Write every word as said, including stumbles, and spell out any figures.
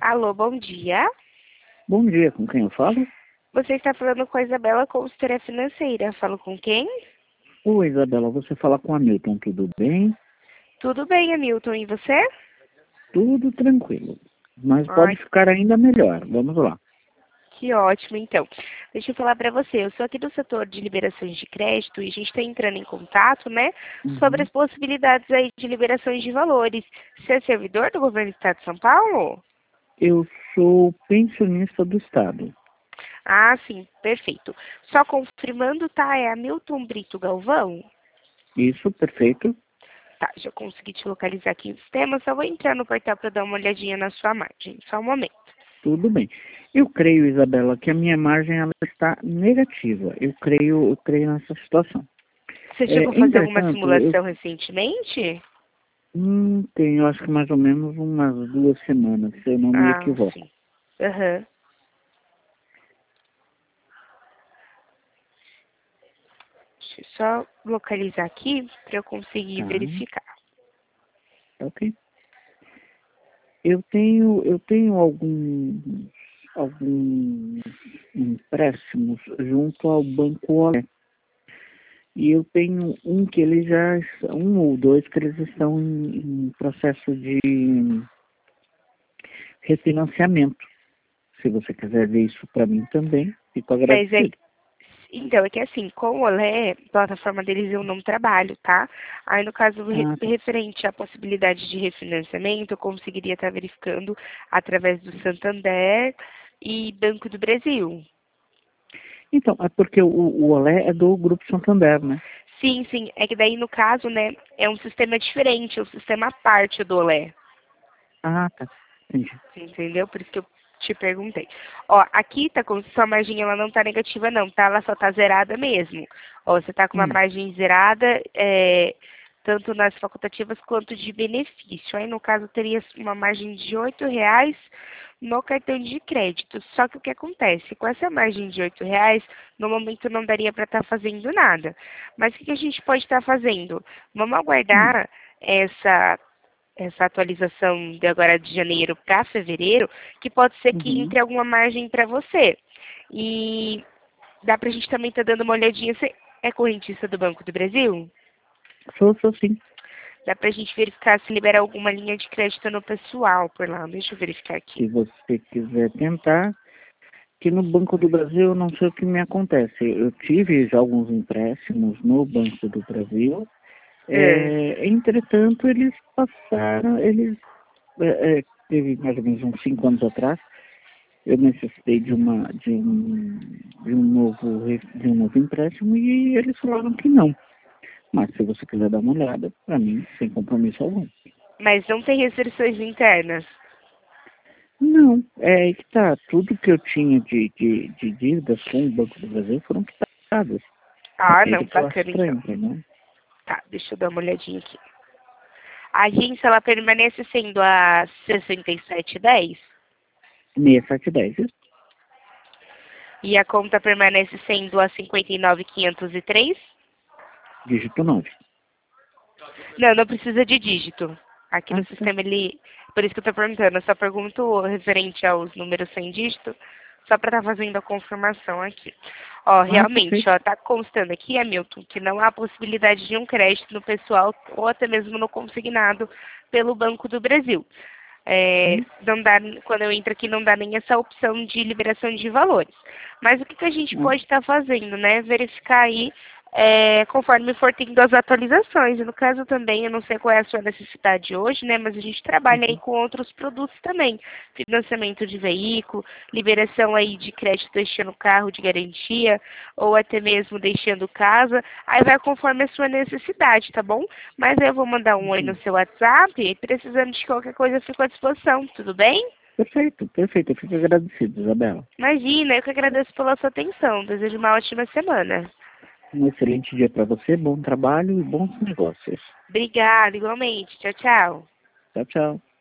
Alô, bom dia. Bom dia, com quem eu falo? Você está falando com a Isabela, consultora financeira. Falo com quem? Oi, Isabela, você fala com a Milton, tudo bem? Tudo bem, Hamilton, e você? Tudo tranquilo, mas pode Ai, ficar ainda melhor, vamos lá. que ótimo, então. Deixa eu falar para você, eu sou aqui do setor de liberações de crédito e a gente está entrando em contato, né, sobre Uhum. as possibilidades aí de liberações de valores. Você é servidor do governo do Estado de São Paulo? Eu sou pensionista do Estado. Ah, sim, perfeito. Só confirmando, tá? É Hamilton Brito Galvão? Isso, perfeito? Tá, já consegui te localizar aqui no sistema, só vou entrar no portal para dar uma olhadinha na sua margem. Só um momento. Tudo bem. Eu creio, Isabela, que a minha margem ela está negativa. Eu creio, eu creio nessa situação. Você chegou a É, fazer alguma entretanto, eu simulação recentemente? hum, tenho, acho que mais ou menos umas duas semanas, se eu não me Ah, equivoco. sim. Aham. Deixa eu só localizar aqui para eu conseguir Tá, verificar. ok. Eu tenho, eu tenho alguns, alguns empréstimos junto ao Banco Olé. E eu tenho um que eles já, um ou dois que eles estão em, em processo de refinanciamento. Se você quiser ver isso para mim também, fico Mas é, agradecido. então, é que assim, com o Olé, plataforma deles eu não trabalho, tá? Aí no caso re- Ah, tá. referente à possibilidade de refinanciamento, eu conseguiria estar verificando através do Santander e Banco do Brasil. Então, é porque o, o Olé é do Grupo Santander, né? Sim, sim. É que daí, no caso, né, é um sistema diferente, é um sistema à parte do Olé. Ah, tá. Entendi. Entendeu? Por isso que eu te perguntei. Ó, aqui tá com sua margem, ela não tá negativa não, tá? Ela só tá zerada mesmo. Ó, você tá com uma Hum, margem zerada, é, tanto nas facultativas quanto de benefício. Aí, no caso, teria uma margem de oito reais no cartão de crédito. Só que o que acontece? Com essa margem de oito reais, no momento não daria para estar fazendo nada. Mas o que que a gente pode estar fazendo? Vamos hum, aguardar essa essa atualização de agora de janeiro para fevereiro, que pode ser que uhum. entre alguma margem para você. E dá para a gente também estar dando uma olhadinha. Você é correntista do Banco do Brasil? Sou, sou sim. Dá para a gente verificar se libera alguma linha de crédito no pessoal por lá. Deixa eu verificar aqui. Se você quiser tentar, que no Banco do Brasil eu não sei o que me acontece. Eu tive já alguns empréstimos no Banco do Brasil, É. é, entretanto eles passaram, eles é, é, teve mais ou menos uns cinco anos atrás, eu necessitei de uma de um, de um novo re- de um novo empréstimo e eles falaram que não. Mas se você quiser dar uma olhada, para mim, sem compromisso algum. Mas não tem restrições internas. Não, é aí que tá. Tudo que eu tinha de, de, de dívidas com o Banco do Brasil foram quitadas. Ah, É isso não, que eu acho bacana então. estranho, entendeu? Tá, deixa eu dar uma olhadinha aqui. A agência, ela permanece sendo a sessenta e sete dez seis sete um zero, isso? e a conta permanece sendo a cinquenta e nove quinhentos e três. Dígito nove. Não, não precisa de dígito. Aqui no Ah, tá. sistema ele. Por isso que eu estou perguntando. Eu só pergunto referente aos números sem dígito, só para estar fazendo a confirmação aqui. Ó, Ah, realmente, perfeito. ó, tá constando aqui, Hamilton, que não há possibilidade de um crédito no pessoal ou até mesmo no consignado pelo Banco do Brasil. É, Hum, não dá, quando eu entro aqui, não dá nem essa opção de liberação de valores. Mas o que, que a gente ah, pode estar fazendo, né? Verificar aí, é, conforme for tendo as atualizações. E no caso também, eu não sei qual é a sua necessidade hoje, né? Mas a gente trabalha aí uhum. com outros produtos também. Financiamento de veículo, liberação aí de crédito deixando carro de garantia, ou até mesmo deixando casa. Aí vai conforme a sua necessidade, tá bom? Mas eu vou mandar um oi no Entendi. seu WhatsApp e precisando de qualquer coisa eu fico à disposição, tudo bem? Perfeito, perfeito. Eu fico agradecido, Isabela. Imagina, eu que agradeço pela sua atenção. Desejo uma ótima semana. Um excelente dia para você, bom trabalho e bons negócios. Obrigada, igualmente. Tchau, tchau. Tchau, tchau.